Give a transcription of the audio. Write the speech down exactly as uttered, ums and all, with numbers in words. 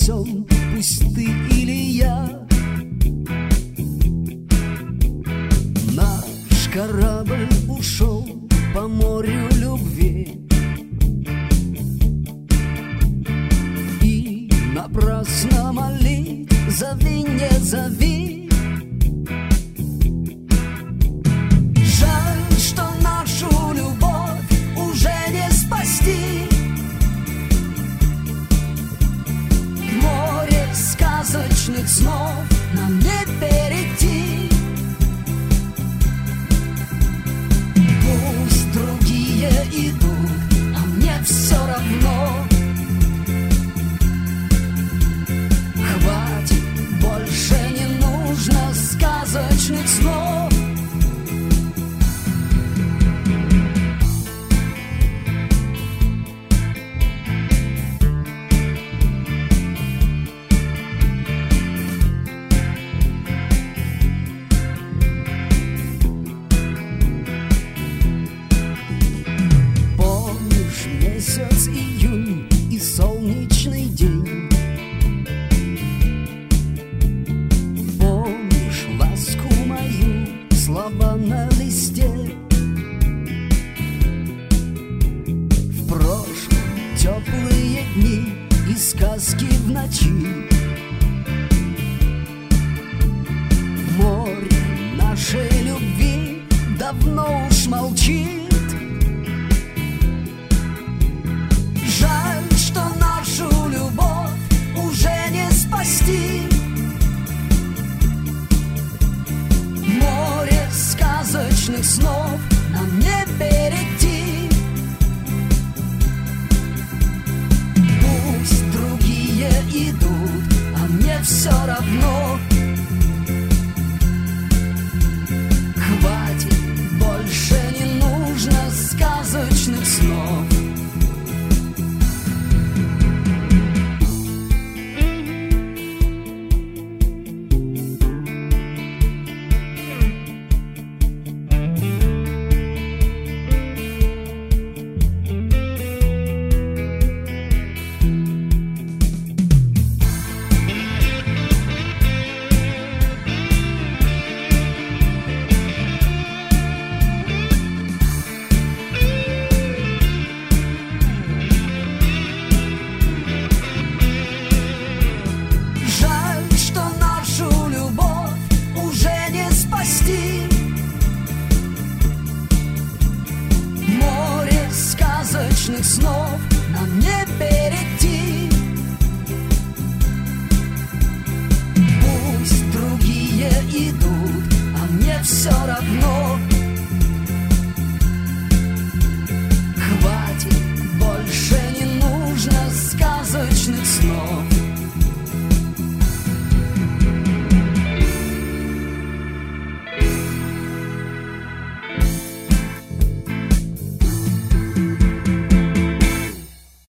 спасен, пусть ты или я. Наш корабль ушел по морю любви, и напрасно молить: зови, не зови. Жаль, что нашу любовь уже не спасти. В море сказочных снов нам не перейти. Пусть другие идут, а мне все равно. Хватит, больше не нужно сказочных снов. Помнишь месяц июнь и солнечный день? Помнишь ласку мою, слова на листе? В прошлом теплые дни и сказки в ночи. Море нашей любви давно уж молчит. Жаль, что нашу любовь уже не спасти. Море сказочных снов нам не перейти. Пусть другие идут, а мне все равно. Хватит, больше не нужно сказочных снов. Жаль, что нашу любовь уже не спасти. Море сказочных снов нам не перейти. Пусть другие идут, а мне все равно.